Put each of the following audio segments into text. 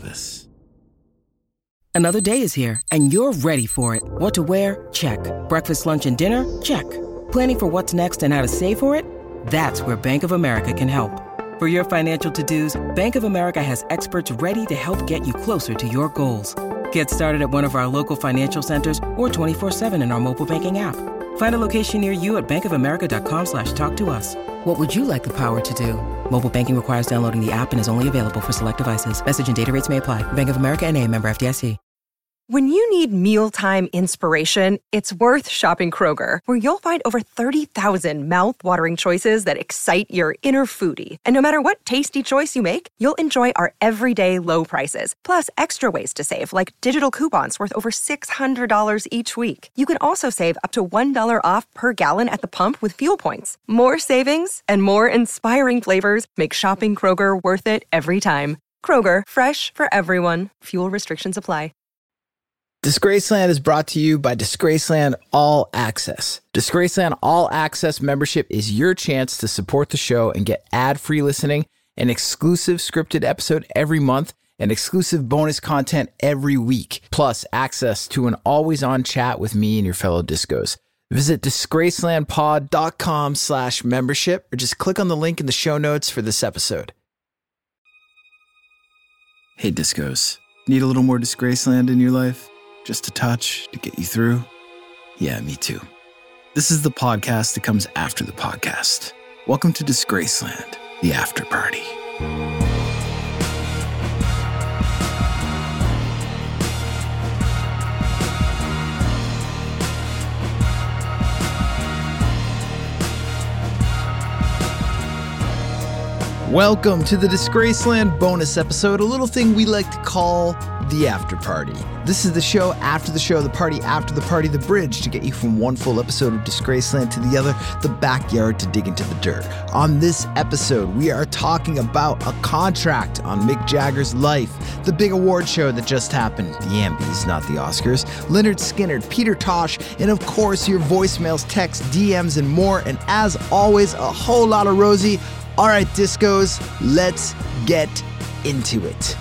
this. Another day is here, and you're ready for it. What to wear? Check. Breakfast, lunch, and dinner? Check. Planning for what's next and how to save for it? That's where Bank of America can help. For your financial to-dos, Bank of America has experts ready to help get you closer to your goals. Get started at one of our local financial centers or 24/7 in our mobile banking app. Find a location near you at bankofamerica.com/talktous. What would you like the power to do? Mobile banking requires downloading the app and is only available for select devices. Message and data rates may apply. Bank of America N.A., member FDIC. When you need mealtime inspiration, it's worth shopping Kroger, where you'll find over 30,000 mouth-watering choices that excite your inner foodie. And no matter what tasty choice you make, you'll enjoy our everyday low prices, plus extra ways to save, like digital coupons worth over $600 each week. You can also save up to $1 off per gallon at the pump with fuel points. More savings and more inspiring flavors make shopping Kroger worth it every time. Kroger, fresh for everyone. Fuel restrictions apply. Disgraceland is brought to you by Disgraceland All Access. Disgraceland All Access membership is your chance to support the show and get ad-free listening, an exclusive scripted episode every month, and exclusive bonus content every week, plus access to an always-on chat with me and your fellow discos. Visit disgracelandpod.com/membership or just click on the link in the show notes for this episode. Hey, discos. Need a little more Disgraceland in your life? Just a touch to get you through? Yeah, me too. This is the podcast that comes after the podcast. Welcome to Disgraceland, the after party. Welcome to the Disgraceland bonus episode, a little thing we like to call the after party. This is the show after the show, the party after the party, the bridge to get you from one full episode of Disgraceland to the other, the backyard to dig into the dirt. On this episode, we are talking about a contract on Mick Jagger's life, the big award show that just happened, the Ambies, not the Oscars, Lynyrd Skynyrd, Peter Tosh, and of course your voicemails, texts, DMs, and more. And as always, a whole lot of Rosie. All right, discos, let's get into it.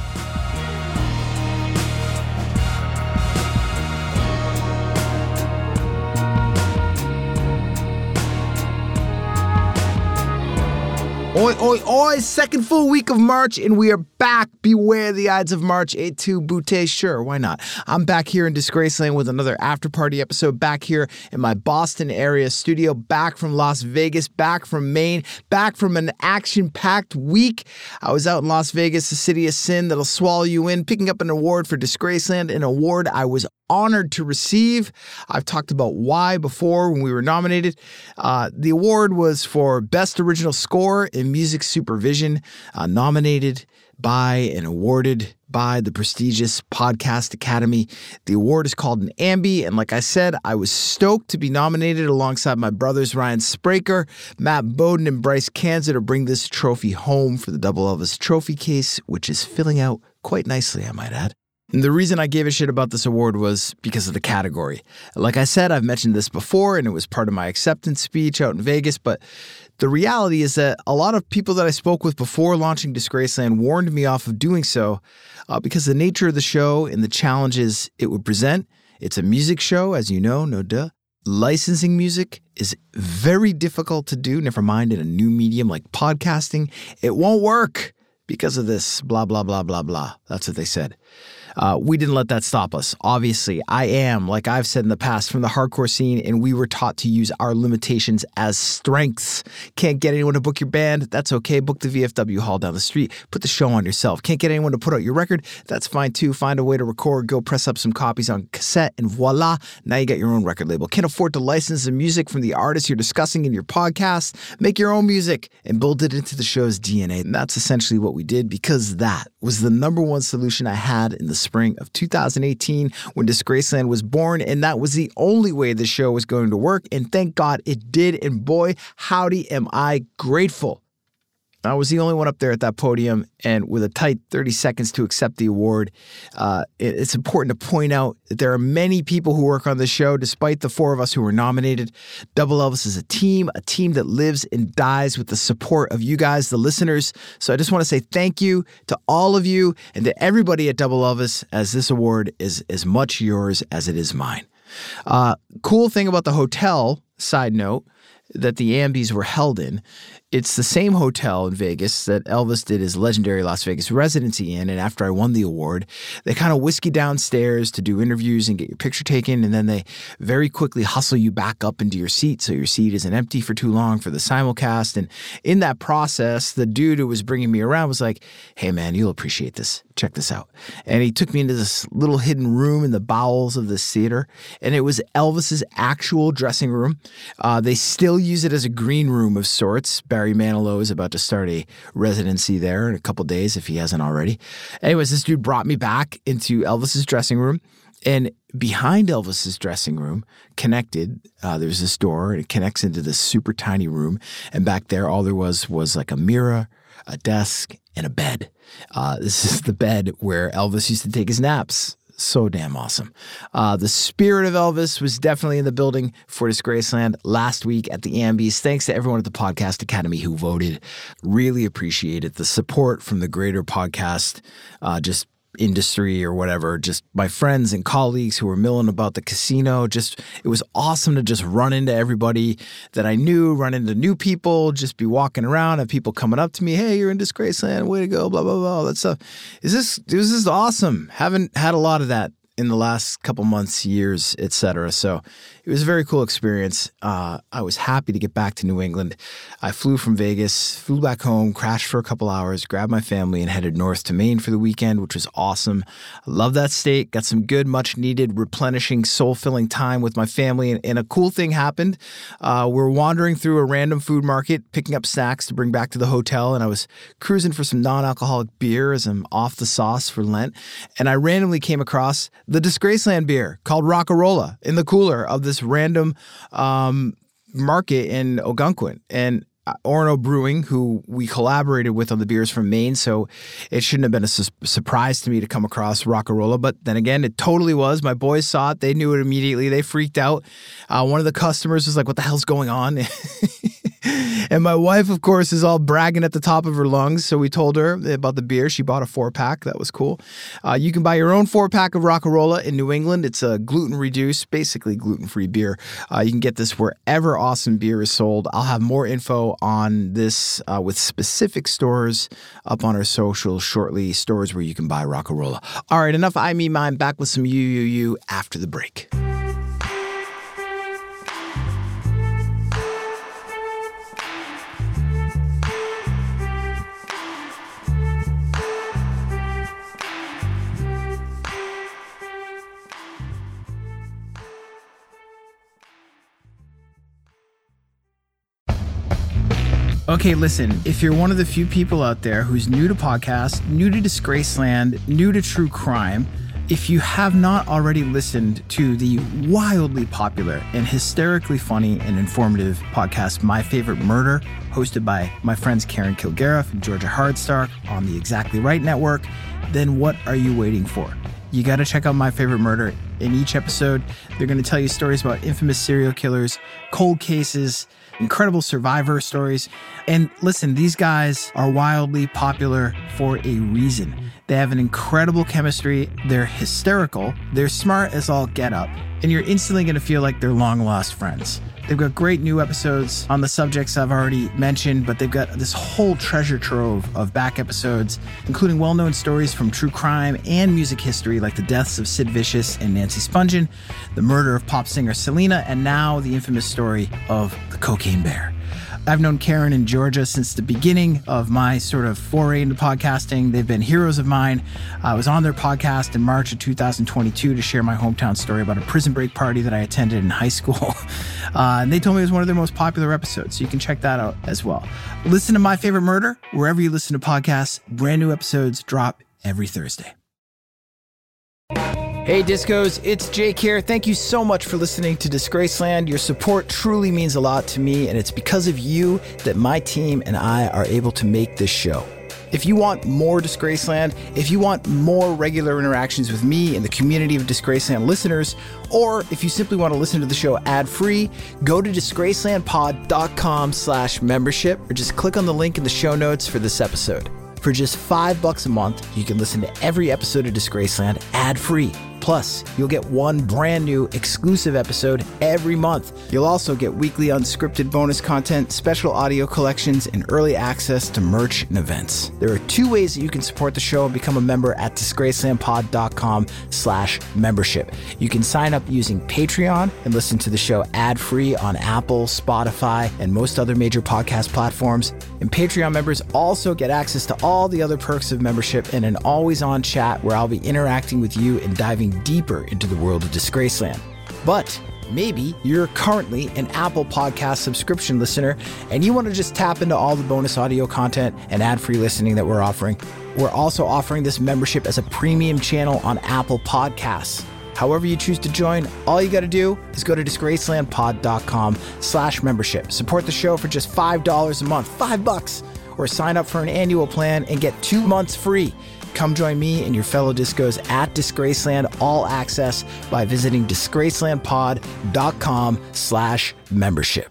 Oi, oi, oi, second full week of March, and we are back. Beware the Ides of March, et tu, Boutte, sure, why not? I'm back here in Disgraceland with another after-party episode, back here in my Boston area studio, back from Las Vegas, back from Maine, back from an action-packed week. I was out in Las Vegas, the city of sin that'll swallow you in, picking up an award for Disgraceland, an award I was honored to receive. I've talked about why before when we were nominated. The award was for Best Original Score in Music Supervision, nominated by and awarded by the prestigious Podcast Academy. The award is called an Ambie, and like I said, I was stoked to be nominated alongside my brothers Ryan Spraker, Matt Bowden, and Bryce Kanza to bring this trophy home for the Double Elvis trophy case, which is filling out quite nicely, I might add. And the reason I gave a shit about this award was because of the category. Like I said, I've mentioned this before, and it was part of my acceptance speech out in Vegas, but the reality is that a lot of people that I spoke with before launching Disgraceland warned me off of doing so because the nature of the show and the challenges it would present. It's a music show, as you know, no duh. Licensing music is very difficult to do, never mind in a new medium like podcasting. It won't work because of this, blah, blah, blah, blah, blah. That's what they said. We didn't let that stop us. Obviously, I am, like I've said in the past, from the hardcore scene, and we were taught to use our limitations as strengths. Can't get anyone to book your band? That's okay. Book the VFW hall down the street. Put the show on yourself. Can't get anyone to put out your record? That's fine too. Find a way to record, go press up some copies on cassette, and voila, now you got your own record label. Can't afford to license the music from the artists you're discussing in your podcast? Make your own music and build it into the show's DNA. And that's essentially what we did, because that was the number one solution I had in the spring of 2018 when Disgraceland was born, and that was the only way the show was going to work, and thank God it did, and boy, howdy am I grateful. I was the only one up there at that podium, and with a tight 30 seconds to accept the award. It's important to point out that there are many people who work on this show, despite the four of us who were nominated. Double Elvis is a team that lives and dies with the support of you guys, the listeners. So I just want to say thank you to all of you and to everybody at Double Elvis, as this award is as much yours as it is mine. Cool thing about the hotel, side note, that the Ambies were held in, it's the same hotel in Vegas that Elvis did his legendary Las Vegas residency in. And after I won the award, they kind of whisk you downstairs to do interviews and get your picture taken. And then they very quickly hustle you back up into your seat so your seat isn't empty for too long for the simulcast. And in that process, the dude who was bringing me around was like, hey, man, you'll appreciate this. Check this out. And he took me into this little hidden room in the bowels of this theater. And it was Elvis's actual dressing room. They still use it as a green room of sorts. Barry Manilow is about to start a residency there in a couple days if he hasn't already. Anyways, this dude brought me back into Elvis's dressing room. And behind Elvis's dressing room, connected, there's this door, and it connects into this super tiny room. And back there, all there was like a mirror, a desk, and a bed. This is the bed where Elvis used to take his naps. So damn awesome. The spirit of Elvis was definitely in the building for Disgraceland last week at the Ambies. Thanks to everyone at the Podcast Academy who voted. Really appreciate it. The support from the greater podcast, just industry or whatever, just my friends and colleagues who were milling about the casino. Just, it was awesome to just run into everybody that I knew, run into new people, just be walking around, have people coming up to me, hey, you're in Disgraceland, way to go, blah, blah, blah, all that stuff. It was just awesome. Haven't had a lot of that in the last couple months, years, etc. So it was a very cool experience. I was happy to get back to New England. I flew from Vegas, flew back home, crashed for a couple hours, grabbed my family, and headed north to Maine for the weekend, which was awesome. I love that state. Got some good, much-needed, replenishing, soul-filling time with my family. And a cool thing happened. We're wandering through a random food market, picking up snacks to bring back to the hotel, and I was cruising for some non-alcoholic beer as I'm off the sauce for Lent. And I randomly came across the Disgraceland beer called Rockarola in the cooler of this random market in Algonquin. And Orono Brewing, who we collaborated with on the beers from Maine, so it shouldn't have been a surprise to me to come across Rockarola, but then again, it totally was. My boys saw it. They knew it immediately. They freaked out. One of the customers was like, what the hell's going on? And my wife, of course, is all bragging at the top of her lungs, so we told her about the beer. She bought a 4-pack. That was cool. You can buy your own 4-pack of Rockarola in New England. It's a gluten-reduced, basically gluten-free beer. You can get this wherever awesome beer is sold. I'll have more info on this with specific stores up on our socials shortly, stores where you can buy Rockarola. All right, enough I, me, mine. Back with some you after the break. Okay, listen, if you're one of the few people out there who's new to podcasts, new to Disgraceland, new to true crime, if you have not already listened to the wildly popular and hysterically funny and informative podcast, My Favorite Murder, hosted by my friends Karen Kilgariff and Georgia Hardstark on the Exactly Right Network, then what are you waiting for? You got to check out My Favorite Murder. In each episode, they're going to tell you stories about infamous serial killers, cold cases, incredible survivor stories. And listen, these guys are wildly popular for a reason. They have an incredible chemistry. They're hysterical. They're smart as all get up. And you're instantly going to feel like they're long-lost friends. They've got great new episodes on the subjects I've already mentioned, but they've got this whole treasure trove of back episodes, including well-known stories from true crime and music history like the deaths of Sid Vicious and Nancy Spungen, the murder of pop singer Selena, and now the infamous story of the Cocaine Bear. I've known Karen and Georgia since the beginning of my sort of foray into podcasting. They've been heroes of mine. I was on their podcast in March of 2022 to share my hometown story about a prison break party that I attended in high school. And they told me it was one of their most popular episodes, so you can check that out as well. Listen to My Favorite Murder wherever you listen to podcasts. Brand new episodes drop every Thursday. Hey Discos, it's Jake here. Thank you so much for listening to Disgraceland. Your support truly means a lot to me, and it's because of you that my team and I are able to make this show. If you want more Disgraceland, if you want more regular interactions with me and the community of Disgraceland listeners, or if you simply want to listen to the show ad-free, go to disgracelandpod.com/membership or just click on the link in the show notes for this episode. For just $5 a month, you can listen to every episode of Disgraceland ad-free. Plus, you'll get one brand new exclusive episode every month. You'll also get weekly unscripted bonus content, special audio collections, and early access to merch and events. There are two ways that you can support the show and become a member at disgracelandpod.com/membership. You can sign up using Patreon and listen to the show ad-free on Apple, Spotify, and most other major podcast platforms. And Patreon members also get access to all the other perks of membership and an always-on chat where I'll be interacting with you and diving deeper into the world of Disgraceland. But maybe you're currently an Apple Podcast subscription listener and you want to just tap into all the bonus audio content and ad-free listening that we're offering. We're also offering this membership as a premium channel on Apple Podcasts. However you choose to join, all you got to do is go to disgracelandpod.com/membership. Support the show for just $5 a month, $5, or sign up for an annual plan and get 2 months free. Come join me and your fellow discos at Disgraceland All Access by visiting disgracelandpod.com/membership.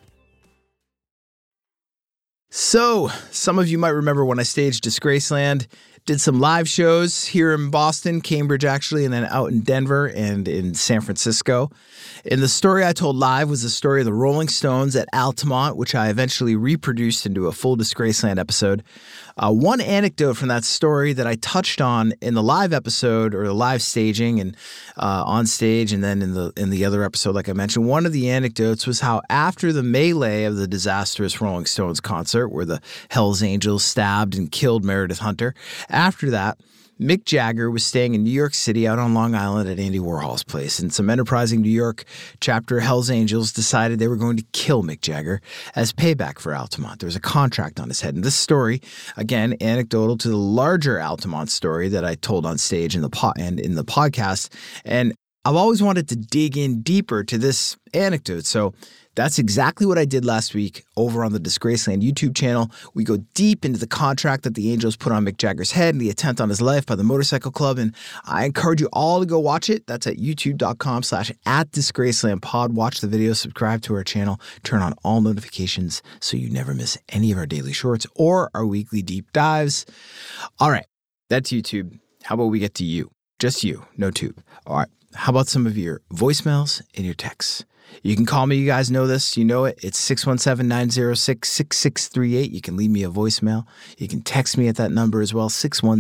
So, some of you might remember when I staged Disgraceland, did some live shows here in Boston, Cambridge actually, and then out in Denver and in San Francisco. And the story I told live was the story of the Rolling Stones at Altamont, which I eventually reproduced into a full Disgraceland episode. One anecdote from that story that I touched on in the live episode, or the live staging and on stage, and then in the other episode, like I mentioned, one of the anecdotes was how after the melee of the disastrous Rolling Stones concert, where the Hells Angels stabbed and killed Meredith Hunter, after that, Mick Jagger was staying in New York City out on Long Island at Andy Warhol's place, and some enterprising New York chapter Hells Angels decided they were going to kill Mick Jagger as payback for Altamont. There was a contract on his head. And this story, again, anecdotal to the larger Altamont story that I told on stage in the podcast, and I've always wanted to dig in deeper to this anecdote. So that's exactly what I did last week over on the Disgraceland YouTube channel. We go deep into the contract that the Angels put on Mick Jagger's head and the attempt on his life by the Motorcycle Club. And I encourage you all to go watch it. That's at youtube.com/@DisgracelandPod. Watch the video, subscribe to our channel, turn on all notifications so you never miss any of our daily shorts or our weekly deep dives. All right, that's YouTube. How about we get to you? Just you, no tube. All right, how about some of your voicemails and your texts? You can call me. You guys know this. You know it. It's 617-906-6638. You can leave me a voicemail. You can text me at that number as well,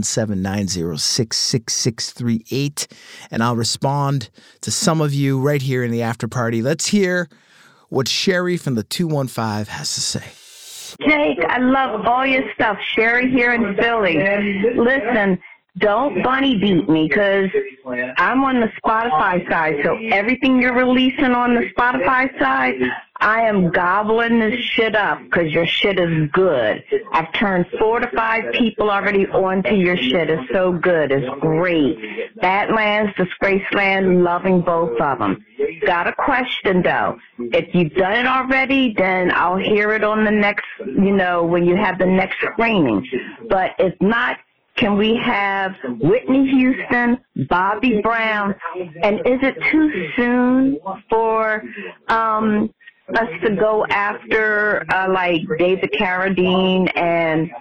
617-906-6638. And I'll respond to some of you right here in the after party. Let's hear what Sherry from the 215 has to say. Jake, I love all your stuff. Sherry here in Philly. Listen, don't bunny beat me, because I'm on the Spotify side, so everything you're releasing on the Spotify side, I am gobbling this shit up because your shit is good. I've turned 4 to 5 people already onto your shit. It's so good. It's great. Badlands, Disgraceland, loving both of them. Got a question, though. If you've done it already, then I'll hear it on the next, when you have the next screening. But if not, can we have Whitney Houston, Bobby Brown, and is it too soon for us to go after like David Carradine and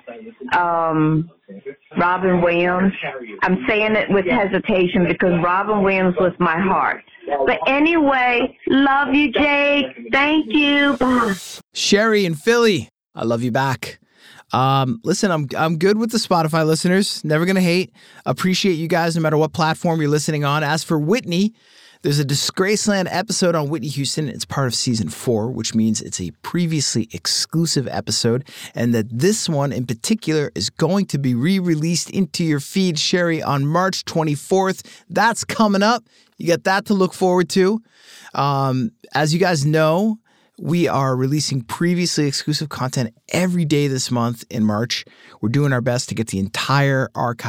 Robin Williams? I'm saying it with hesitation because Robin Williams was my heart. But anyway, love you, Jake. Thank you. Bye. Sherry in Philly, I love you back. Listen, I'm good with the Spotify listeners. Never gonna hate. Appreciate you guys no matter what platform you're listening on. As for Whitney, there's a Disgraceland episode on Whitney Houston. It's part of season 4, which means it's a previously exclusive episode, and that this one in particular is going to be re-released into your feed, Sherry, on March 24th. That's coming up. You got that to look forward to. As you guys know, we are releasing previously exclusive content every day this month in March. We're doing our best to get the entire archive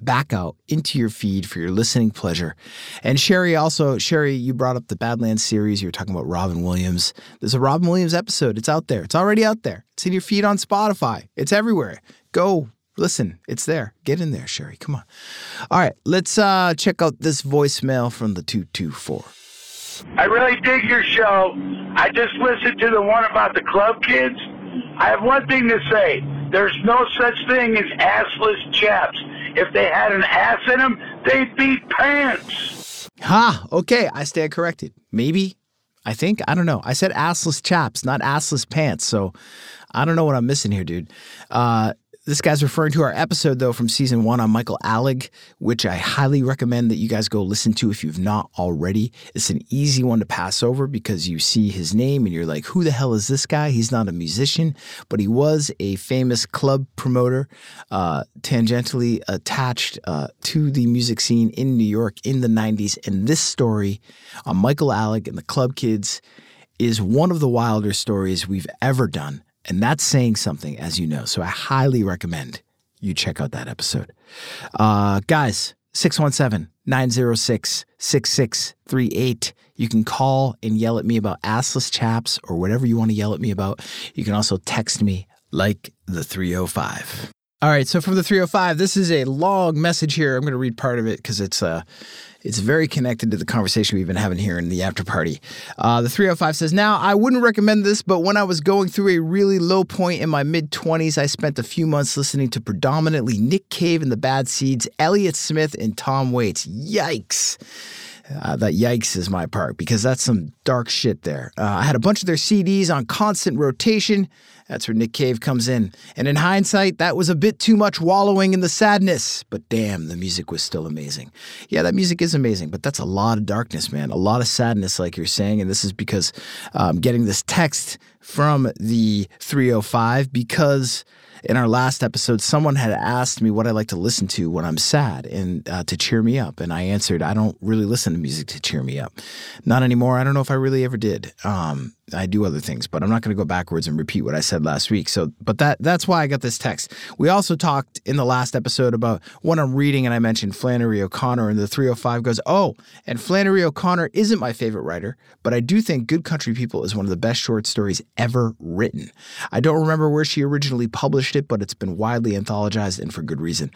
back out into your feed for your listening pleasure. And Sherry, you brought up the Badlands series. You were talking about Robin Williams. There's a Robin Williams episode. It's out there. It's already out there. It's in your feed on Spotify. It's everywhere. Go listen. It's there. Get in there, Sherry. Come on. All right. Let's check out this voicemail from the 224. I really dig your show. I just listened to the one about the club kids. I have one thing to say. There's no such thing as assless chaps. If they had an ass in them, they'd be pants. Ha! Okay, I stand corrected. Maybe. I think. I don't know. I said assless chaps, not assless pants. So I don't know what I'm missing here, dude. This guy's referring to our episode, though, from season 1 on Michael Alec, which I highly recommend that you guys go listen to if you've not already. It's an easy one to pass over because you see his name and you're like, who the hell is this guy? He's not a musician, but he was a famous club promoter, tangentially attached to the music scene in New York in the 90s. And this story on Michael Alec and the Club Kids is one of the wilder stories we've ever done. And that's saying something, as you know. So I highly recommend you check out that episode. Guys, 617-906-6638. You can call and yell at me about assless chaps or whatever you want to yell at me about. You can also text me like the 305. All right, so from the 305, this is a long message here. I'm going to read part of it because it's very connected to the conversation we've been having here in the after party. The 305 says, now, I wouldn't recommend this, but when I was going through a really low point in my mid-20s, I spent a few months listening to predominantly Nick Cave and the Bad Seeds, Elliott Smith, and Tom Waits. Yikes. That yikes is my part because that's some dark shit there. I had a bunch of their CDs on constant rotation. That's where Nick Cave comes in. And in hindsight, that was a bit too much wallowing in the sadness. But damn, the music was still amazing. Yeah, that music is amazing, but that's a lot of darkness, man. A lot of sadness, like you're saying. And this is because I'm getting this text from the 305 because in our last episode, someone had asked me what I like to listen to when I'm sad and to cheer me up. And I answered, I don't really listen to music to cheer me up. Not anymore. I don't know if I really ever did. I do other things, but I'm not going to go backwards and repeat what I said last week. But that's why I got this text. We also talked in the last episode about what I'm reading, and I mentioned Flannery O'Connor, and the 305 goes, oh, and Flannery O'Connor isn't my favorite writer, but I do think Good Country People is one of the best short stories ever written. I don't remember where she originally published it, but it's been widely anthologized and for good reason.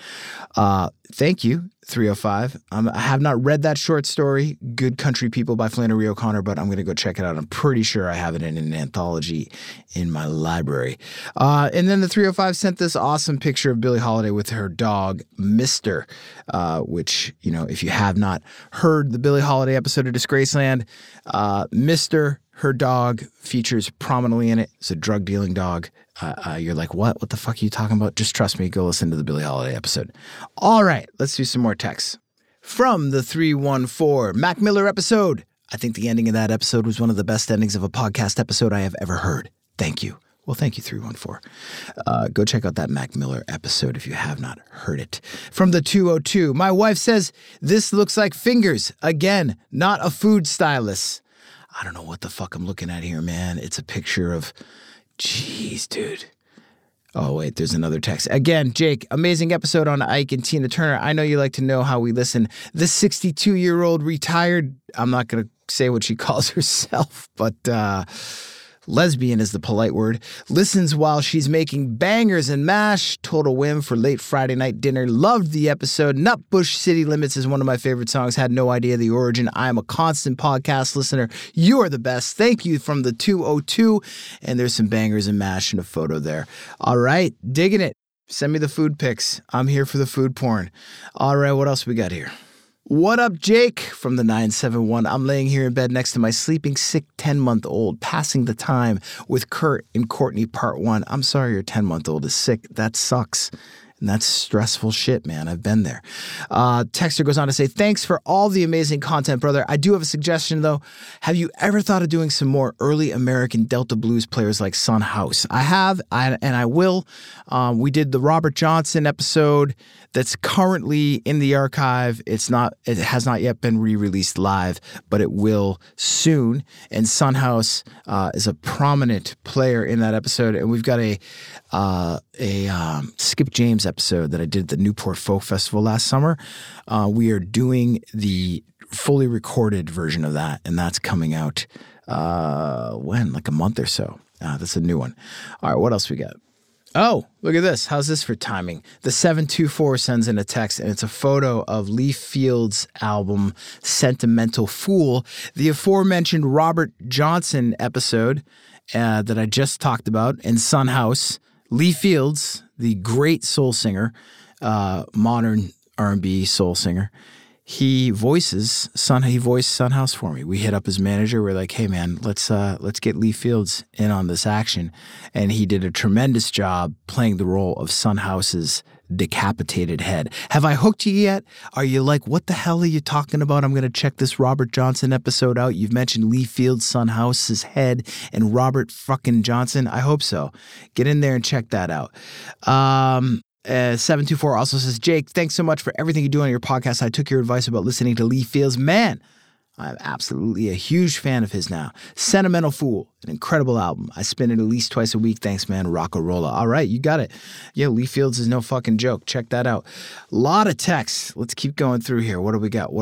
Thank you, 305. I have not read that short story, Good Country People by Flannery O'Connor, but I'm going to go check it out. I'm pretty sure I have it in an anthology in my library. And then the 305 sent this awesome picture of Billie Holiday with her dog, Mister, which, you know, if you have not heard the Billie Holiday episode of Disgraceland, Mister, her dog, features prominently in it. It's a drug-dealing dog. You're like, what? What the fuck are you talking about? Just trust me. Go listen to the Billie Holiday episode. All right, let's do some more texts. From the 314, Mac Miller episode. I think the ending of that episode was one of the best endings of a podcast episode I have ever heard. Thank you. Well, thank you, 314. Go check out that Mac Miller episode if you have not heard it. From the 202, my wife says, this looks like fingers. Again, not a food stylist. I don't know what the fuck I'm looking at here, man. It's a picture of... Jeez, dude. Oh, wait, there's another text. Again, Jake, amazing episode on Ike and Tina Turner. I know you like to know how we listen. This 62-year-old retired, I'm not going to say what she calls herself, but lesbian is the polite word, listens while she's making bangers and mash. Total whim for late Friday night dinner. Loved the episode. Nutbush City Limits is one of my favorite songs. Had no idea the origin. I am a constant podcast listener. You are the best. Thank you, from the 202. And there's some bangers and mash and a photo there. All right. Digging it. Send me the food pics. I'm here for the food porn. All right. What else we got here? What up, Jake? From the 971. I'm laying here in bed next to my sleeping sick 10-month-old, passing the time with Kurt and Courtney Part 1. I'm sorry your 10-month-old is sick. That sucks. And that's stressful shit, man. I've been there. Texter goes on to say, thanks for all the amazing content, brother. I do have a suggestion, though. Have you ever thought of doing some more early American Delta blues players like Son House? I have, and I will. We did the Robert Johnson episode that's currently in the archive. It has not yet been re-released live, but it will soon. And Son House is a prominent player in that episode. And we've got a Skip James episode that I did at the Newport Folk Festival last summer. We are doing the fully recorded version of that, and that's coming out like a month or so. That's a new one. All right, what else we got? Oh, look at this. How's this for timing? The 724 sends in a text, and it's a photo of Leaf Field's album, Sentimental Fool, the aforementioned Robert Johnson episode that I just talked about, in Son House. Leaf Fields, the great soul singer, modern R&B soul singer, he voiced Son House for me. We hit up his manager. We're like, hey man, let's get Leaf Fields in on this action. And he did a tremendous job playing the role of Son House's decapitated head. Have I hooked you yet? Are you like, what the hell are you talking about? I'm going to check this Robert Johnson episode out. You've mentioned Leaf Fields, Son House's head, and Robert fucking Johnson. I hope so. Get in there and check that out. 724 also says, Jake, thanks so much for everything you do on your podcast. I took your advice about listening to Leaf Fields. Man, I'm absolutely a huge fan of his now. Sentimental Fool, an incredible album. I spin it at least twice a week. Thanks, man. Rock-a-rolla. All right, you got it. Yeah, Leaf Fields is no fucking joke. Check that out. A lot of texts. Let's keep going through here. What do we got?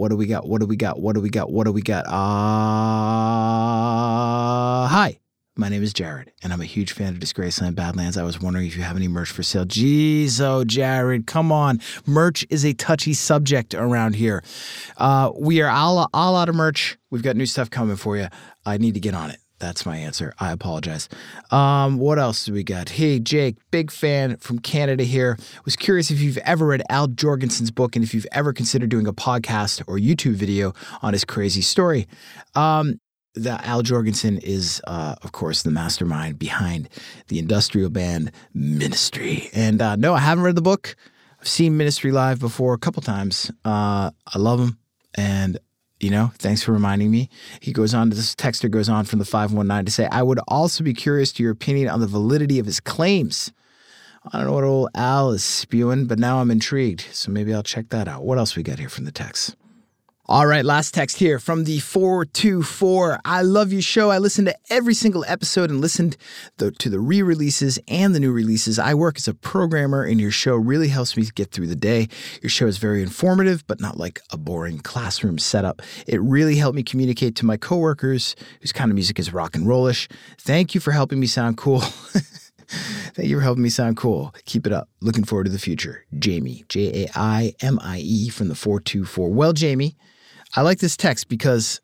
Hi. My name is Jared, and I'm a huge fan of Disgraceland Badlands. I was wondering if you have any merch for sale. Jeez, oh, Jared, come on. Merch is a touchy subject around here. We are all out of merch. We've got new stuff coming for you. I need to get on it. That's my answer. I apologize. What else do we got? Hey, Jake, big fan from Canada here. Was curious if you've ever read Al Jorgensen's book and if you've ever considered doing a podcast or YouTube video on his crazy story. Al Jorgensen is, of course, the mastermind behind the industrial band Ministry. And no, I haven't read the book. I've seen Ministry live before a couple times. I love him. And, thanks for reminding me. This texter goes on from the 519 to say, I would also be curious to your opinion on the validity of his claims. I don't know what old Al is spewing, but now I'm intrigued. So maybe I'll check that out. What else we got here from the text? All right, last text here from the 424. I love your show. I listen to every single episode and listened to the re-releases and the new releases. I work as a programmer, and your show really helps me get through the day. Your show is very informative, but not like a boring classroom setup. It really helped me communicate to my coworkers whose kind of music is rock and rollish. Thank you for helping me sound cool. Thank you for helping me sound cool. Keep it up. Looking forward to the future. Jamie, Jaimie from the 424. Well, Jamie, I like this text because,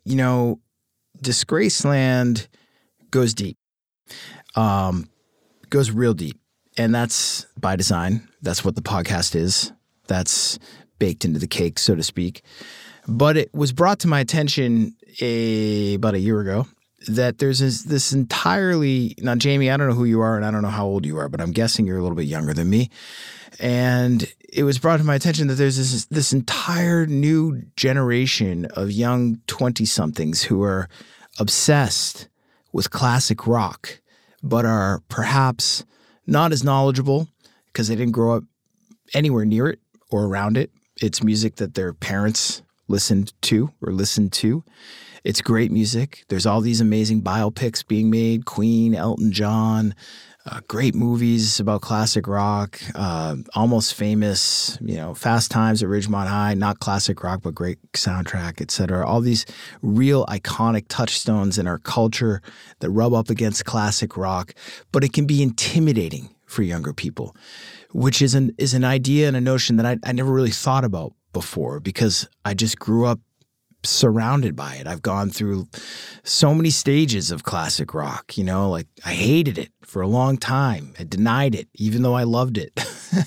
Disgraceland goes deep, goes real deep. And that's by design. That's what the podcast is. That's baked into the cake, so to speak. But it was brought to my attention about a year ago that there's this entirely, now Jamie, I don't know who you are and I don't know how old you are, but I'm guessing you're a little bit younger than me. And it was brought to my attention that there's this entire new generation of young 20-somethings who are obsessed with classic rock, but are perhaps not as knowledgeable because they didn't grow up anywhere near it or around it. It's music that their parents listened to. It's great music. There's all these amazing biopics being made, Queen, Elton John, great movies about classic rock, Almost Famous, Fast Times at Ridgemont High, not classic rock, but great soundtrack, etc. All these real iconic touchstones in our culture that rub up against classic rock, but it can be intimidating for younger people, which is an idea and a notion that I never really thought about before because I just grew up surrounded by it. I've gone through so many stages of classic rock, I hated it for a long time. I denied it, even though I loved it.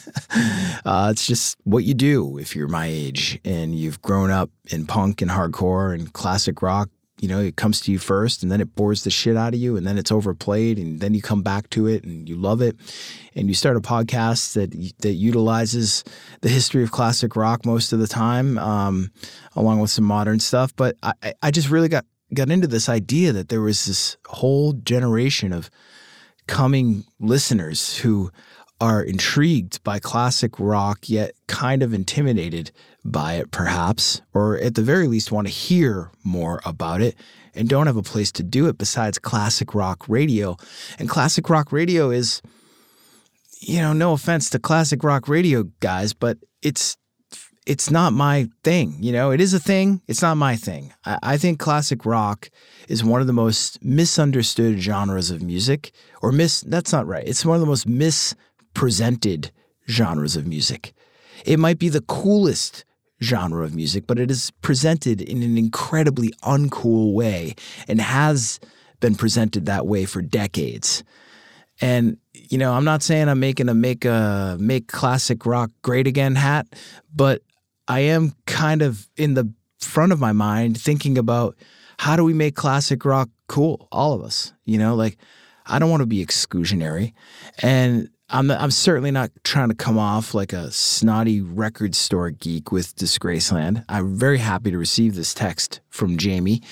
It's just what you do if you're my age and you've grown up in punk and hardcore and classic rock. It comes to you first and then it bores the shit out of you and then it's overplayed and then you come back to it and you love it and you start a podcast that utilizes the history of classic rock most of the time, along with some modern stuff. But I just really got into this idea that there was this whole generation of coming listeners who are intrigued by classic rock, yet kind of intimidated by it perhaps, or at the very least want to hear more about it and don't have a place to do it besides classic rock radio. And classic rock radio is, no offense to classic rock radio guys, but it's not my thing. It is a thing. It's not my thing. I think classic rock is one of the most misunderstood genres of music, that's not right. It's one of the most mispresented genres of music. It might be the coolest genre of music, but it is presented in an incredibly uncool way and has been presented that way for decades. And, I'm not saying I'm making a make classic rock great again hat, but I am kind of in the front of my mind thinking about how do we make classic rock cool, all of us, I don't want to be exclusionary, and I'm certainly not trying to come off like a snotty record store geek with Disgraceland. I'm very happy to receive this text from Jamie.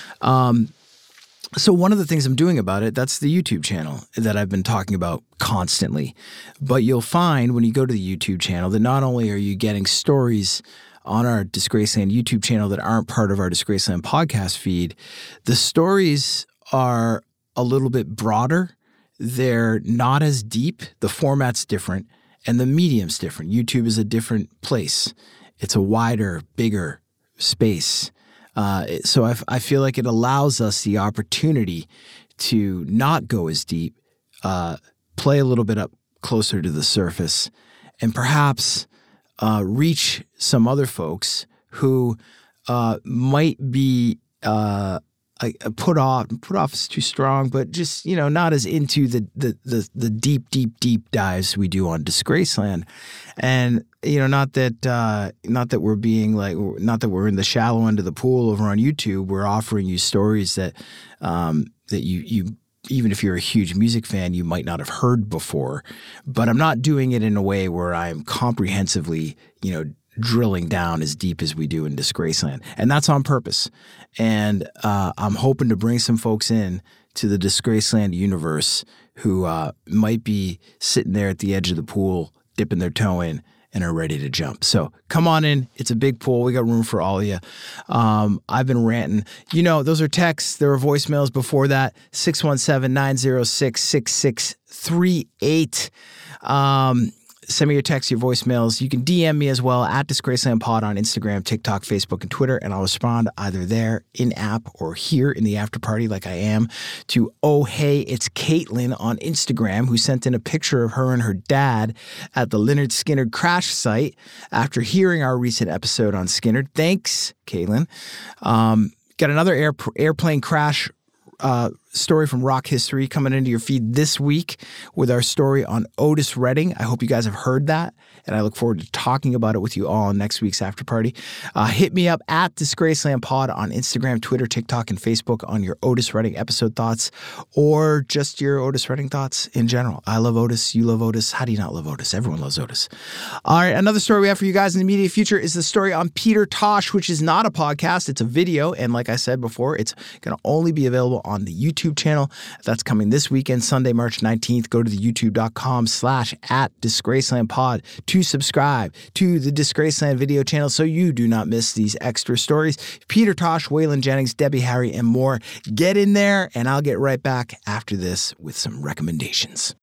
So one of the things I'm doing about it, that's the YouTube channel that I've been talking about constantly. But you'll find when you go to the YouTube channel that not only are you getting stories on our Disgraceland YouTube channel that aren't part of our Disgraceland podcast feed, the stories are a little bit broader. They're not as deep. The format's different and the medium's different. YouTube is a different place. It's a wider, bigger space. So I feel like it allows us the opportunity to not go as deep, play a little bit up closer to the surface, and perhaps reach some other folks who might be put off is too strong, but just not as into the deep dives we do on Disgraceland, and not that we're being like, not that we're in the shallow end of the pool over on YouTube. We're offering you stories that you even if you're a huge music fan, you might not have heard before. But I'm not doing it in a way where I'm comprehensively drilling down as deep as we do in Disgraceland. And that's on purpose. And I'm hoping to bring some folks in to the Disgraceland universe who might be sitting there at the edge of the pool, dipping their toe in, and are ready to jump. So come on in. It's a big pool. We got room for all of you. I've been ranting. Those are texts. There were voicemails before that. 617-906-6638. Send me your texts, your voicemails. You can DM me as well at Disgraceland Pod on Instagram, TikTok, Facebook, and Twitter, and I'll respond either there, in-app, or here in the after party like I am to Oh Hey, It's Caitlin on Instagram, who sent in a picture of her and her dad at the Lynyrd Skynyrd crash site after hearing our recent episode on Skynyrd. Thanks, Caitlin. Got another airplane crash story from rock history coming into your feed this week with our story on Otis Redding. I hope you guys have heard that, and I look forward to talking about it with you all on next week's after party. Hit me up at Disgraceland Pod on Instagram, Twitter, TikTok, and Facebook on your Otis Redding episode thoughts, or just your Otis Redding thoughts in general. I love Otis. You love Otis. How do you not love Otis? Everyone loves Otis. All right, another story we have for you guys in the immediate future is the story on Peter Tosh, which is not a podcast. It's a video, and like I said before, it's going to only be available on the YouTube channel. That's coming this weekend, Sunday, March 19th. Go to the youtube.com/@DisgracelandPod to subscribe to the Disgraceland video channel so you do not miss these extra stories. Peter Tosh, Waylon Jennings, Debbie Harry, and more. Get in there, and I'll get right back after this with some recommendations.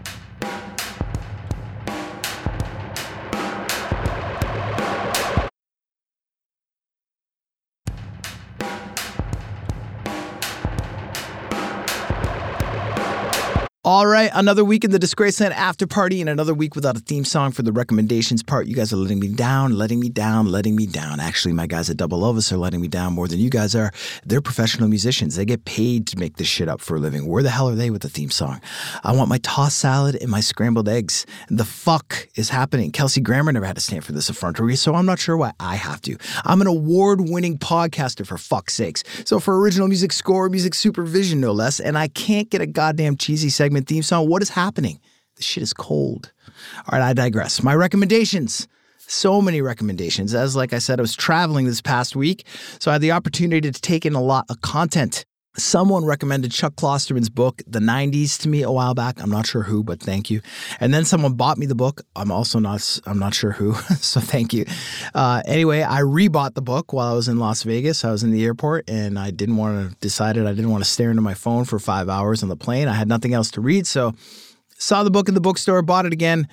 All right, another week in the Disgraceland after party and another week without a theme song for the recommendations part. You guys are letting me down. Actually, my guys at Double Elvis are letting me down more than you guys are. They're professional musicians. They get paid to make this shit up for a living. Where the hell are they with the theme song? I want my tossed salad and my scrambled eggs. The fuck is happening? Kelsey Grammer never had to stand for this effrontery, so I'm not sure why I have to. I'm an award-winning podcaster, for fuck's sakes. So for original music score, music supervision, no less, and I can't get a goddamn cheesy segment theme song. What is happening? This shit is cold. All right, I digress. My recommendations. So many recommendations. As like I said, I was traveling this past week, so I had the opportunity to take in a lot of content. Someone recommended Chuck Klosterman's book, The 90s, to me a while back. I'm not sure who, but thank you. And then someone bought me the book. I'm not sure who, so thank you. Anyway, I rebought the book while I was in Las Vegas. I was in the airport, and I didn't want to stare into my phone for 5 hours on the plane. I had nothing else to read, so Saw the book in the bookstore, bought it again,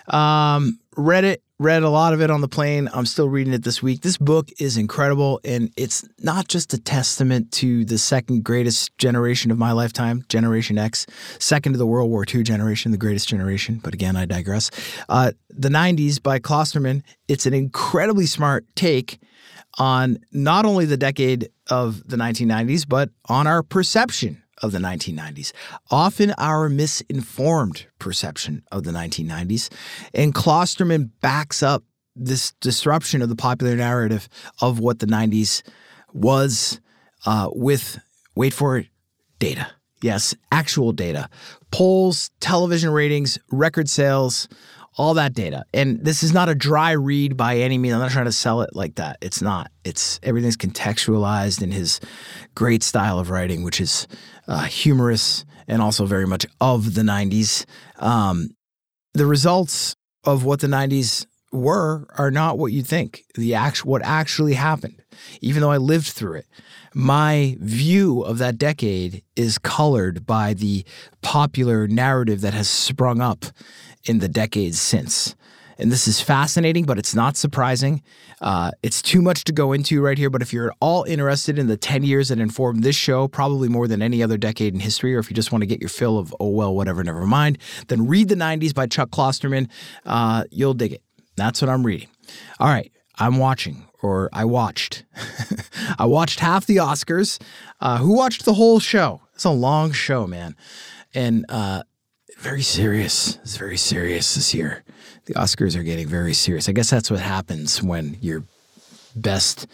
read a lot of it on the plane. I'm still reading it this week. This book is incredible, and it's not just a testament to the second greatest generation of my lifetime, Generation X, second to the World War II generation, the greatest generation. But again, I digress. The 90s by Klosterman. It's an incredibly smart take on not only the decade of the 1990s, but on our perception of the 1990s, often our misinformed perception of the 1990s. And Klosterman backs up this disruption of the popular narrative of what the 90s was with, wait for it, data. Yes, actual data. Polls, television ratings, record sales, all that data. And this is not a dry read by any means. I'm not trying to sell it like that. It's not. Everything's contextualized in his great style of writing, which is humorous and also very much of the 90s. The results of what the 90s were are not what you think. What actually happened. Even though I lived through it, my view of that decade is colored by the popular narrative that has sprung up in the decades since. And this is fascinating, but it's not surprising. It's too much to go into right here, but if you're at all interested in the 10 years that informed this show, probably more than any other decade in history, or if you just want to get your fill of, oh, well, whatever, never mind, then read The 90s by Chuck Klosterman. You'll dig it. That's what I'm reading. All right, I watched. I watched half the Oscars. Who watched the whole show? It's a long show, man. And very serious. It's very serious this year. The Oscars are getting very serious. I guess that's what happens when your best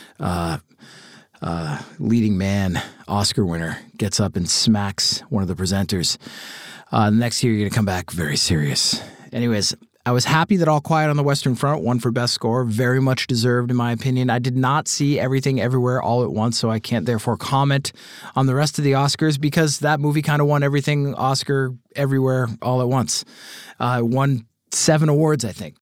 leading man Oscar winner gets up and smacks one of the presenters. Next year, you're going to come back very serious. Anyways, I was happy that All Quiet on the Western Front won for Best Score. Very much deserved, in my opinion. I did not see Everything Everywhere all at once, so I can't therefore comment on the rest of the Oscars because that movie kind of won everything Oscar everywhere all at once. Won 7 awards, I think.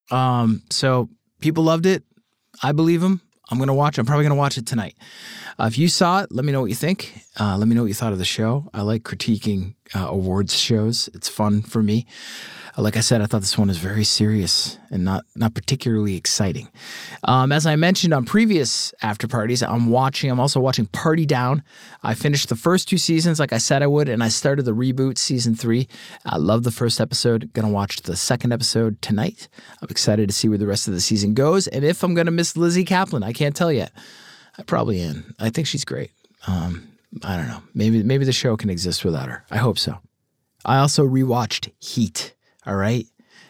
So people loved it. I believe them. I'm going to watch it. I'm probably going to watch it tonight. If you saw it, let me know what you think. Let me know what you thought of the show. I like critiquing awards shows. It's fun for me. Like I said, I thought this one was very serious and not particularly exciting. As I mentioned on previous after parties, I'm also watching Party Down. I finished the first 2 seasons like I said I would, and I started the reboot season 3. I love the first episode. Going to watch the second episode tonight. I'm excited to see where the rest of the season goes, and if I'm going to miss Lizzie Kaplan, I can't tell yet. I probably am. I think she's great. I don't know. Maybe the show can exist without her. I hope so. I also rewatched Heat. All right.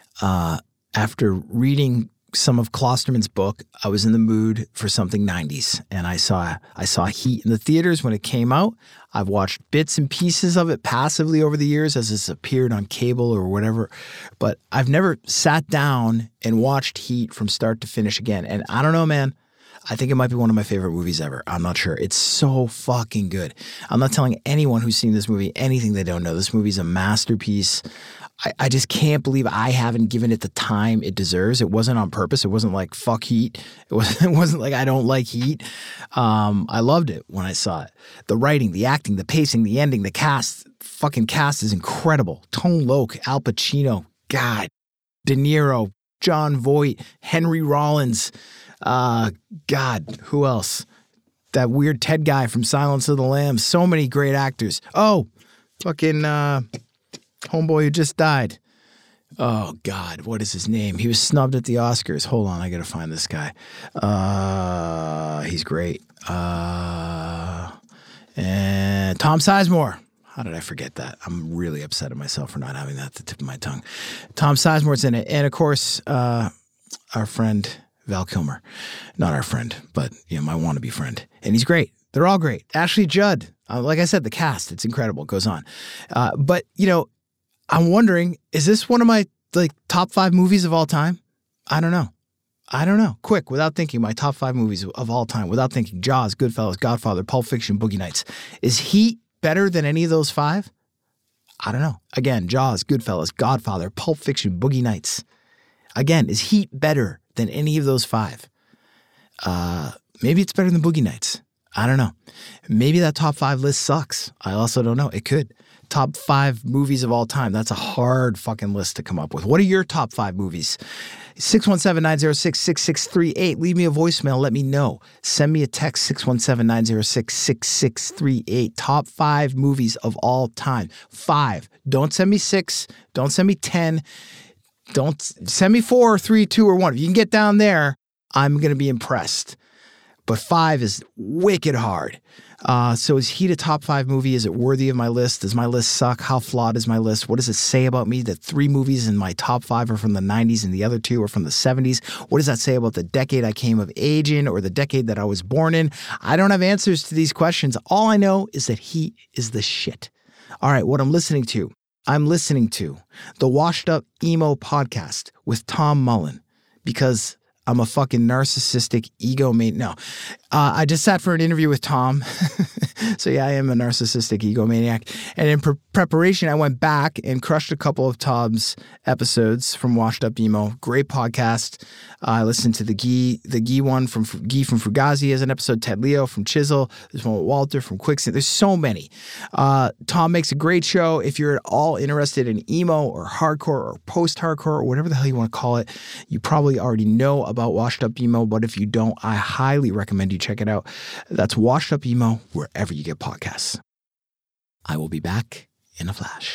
After reading some of Klosterman's book, I was in the mood for something 90s, and I saw Heat in the theaters when it came out. I've watched bits and pieces of it passively over the years as it's appeared on cable or whatever, but I've never sat down and watched Heat from start to finish again. And I don't know, man. I think it might be one of my favorite movies ever. I'm not sure. It's so fucking good. I'm not telling anyone who's seen this movie anything they don't know. This movie's a masterpiece. I just can't believe I haven't given it the time it deserves. It wasn't on purpose. It wasn't like, fuck Heat. It wasn't like I don't like Heat. I loved it when I saw it. The writing, the acting, the pacing, the ending, the cast. Fucking cast is incredible. Tone Loc, Al Pacino, God, De Niro, Jon Voight, Henry Rollins. God, who else? That weird Ted guy from Silence of the Lambs. So many great actors. Oh, fucking homeboy who just died. Oh, God, what is his name? He was snubbed at the Oscars. Hold on, I gotta find this guy. He's great. And Tom Sizemore. How did I forget that? I'm really upset at myself for not having that at the tip of my tongue. Tom Sizemore's in it. And, of course, our friend Val Kilmer. Not our friend, but my wannabe friend. And he's great. They're all great. Ashley Judd. Like I said, the cast, it's incredible. It goes on. But, I'm wondering, is this one of my top 5 movies of all time? I don't know. Quick, without thinking, my top 5 movies of all time, without thinking, Jaws, Goodfellas, Godfather, Pulp Fiction, Boogie Nights. Is Heat better than any of those 5? I don't know. Again, Jaws, Goodfellas, Godfather, Pulp Fiction, Boogie Nights. Again, is Heat better than any of those 5? Maybe it's better than Boogie Nights. I don't know. Maybe that top 5 list sucks. I also don't know. It could. Top 5 movies of all time. That's a hard fucking list to come up with. What are your top 5 movies? 617-906-6638. Leave me a voicemail. Let me know. Send me a text, 617-906-6638. Top 5 movies of all time. 5. Don't send me 6. Don't send me 10. Don't send me 4 or 3, 2 or 1. If you can get down there, I'm going to be impressed. But 5 is wicked hard. So is Heat a top 5 movie? Is it worthy of my list? Does my list suck? How flawed is my list? What does it say about me that 3 movies in my top 5 are from the 90s and the other 2 are from the 70s? What does that say about the decade I came of age in or the decade that I was born in? I don't have answers to these questions. All I know is that Heat is the shit. All right, what I'm listening to. I'm listening to the Washed Up Emo podcast with Tom Mullen because I'm a fucking narcissistic egomaniac. No, I just sat for an interview with Tom. So yeah, I am a narcissistic egomaniac. And in preparation, I went back and crushed a couple of Tom's episodes from Washed Up Emo. Great podcast. I listened to the Guy one from Guy from Fugazi as an episode. Ted Leo from Chisel. There's one with Walter from Quicksand. There's so many. Tom makes a great show. If you're at all interested in emo or hardcore or post-hardcore or whatever the hell you want to call it, you probably already know about Washed Up Emo. But if you don't, I highly recommend you check it out. That's Washed Up Emo wherever you get podcasts. I will be back in a flash.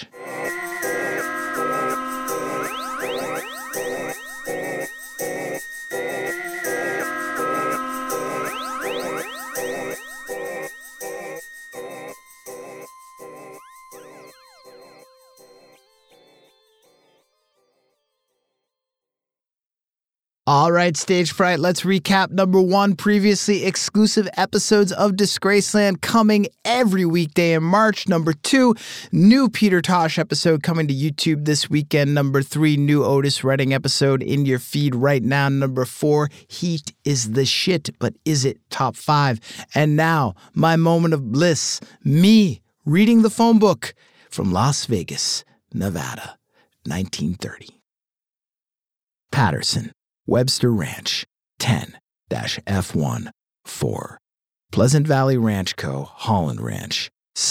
All right, Stage Fright, let's recap. Number 1, previously exclusive episodes of Disgraceland coming every weekday in March. Number 2, new Peter Tosh episode coming to YouTube this weekend. Number 3, new Otis Redding episode in your feed right now. Number 4, Heat is the shit, but is it top 5? And now, my moment of bliss, me reading the phone book from Las Vegas, Nevada, 1930. Patterson. Webster Ranch, 10-F1-4. Pleasant Valley Ranch Co., Holland Ranch,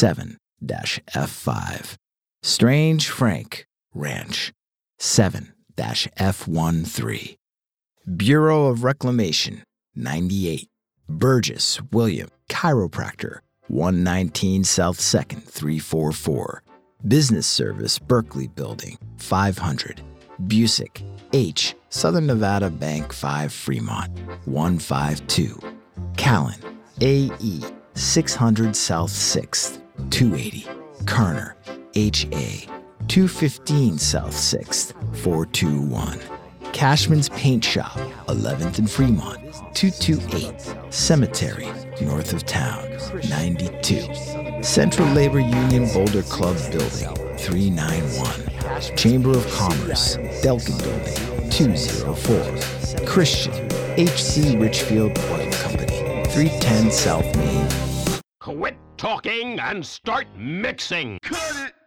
7-F5. Strange Frank Ranch, 7-F13. Bureau of Reclamation, 98. Burgess William, Chiropractor, 119 South 2nd, 344. Business Service Berkeley Building, 500. Busick H. Southern Nevada Bank 5 Fremont, 152. Callan A.E. 600 South 6th, 280. Kerner H.A. 215 South 6th, 421. Cashman's Paint Shop, 11th and Fremont, 228. Cemetery, north of town, 92. Central Labor Union Boulder Club Building, 391. Chamber of Commerce, Delkin Building, 204. Christian, H.C. Richfield Oil Company, 310 South Main. Quit talking and start mixing. Cut it!